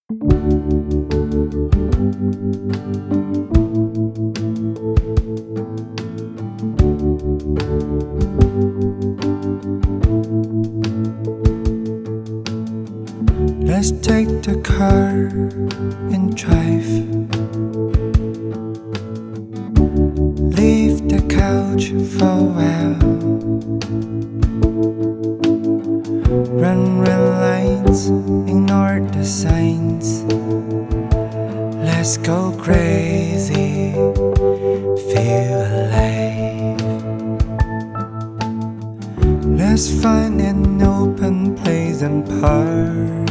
Let's take the car and drive. Leave the couch for a while. Run red lights, ignore the signs. Let's go crazy, feel alive. Let's find an open place and park.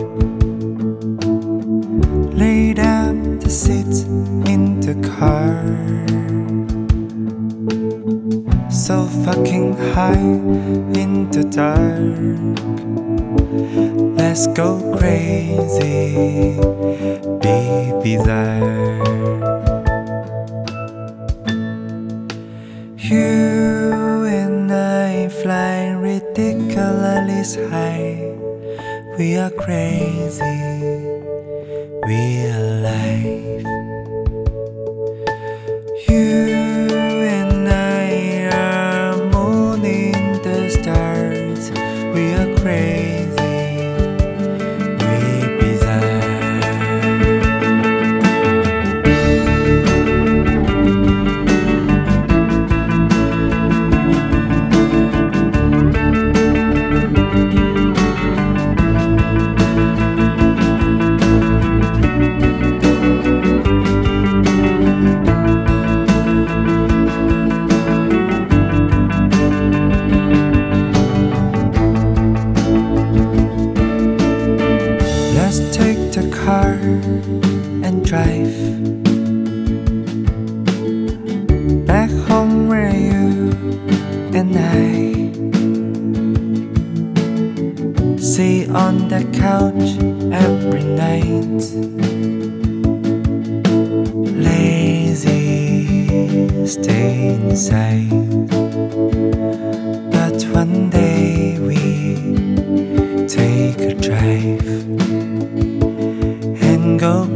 Lay down the seats in the car. So fucking high in the dark. Let's go crazy, be bizarre. You and I fly ridiculously high. We are crazy, we are alive. You and I are mourning the stars. We are crazy, we bizarre. Let's take the car and drive back home where you and I sit on the couch every night. Lazy, stay inside. But one day we take a drive and go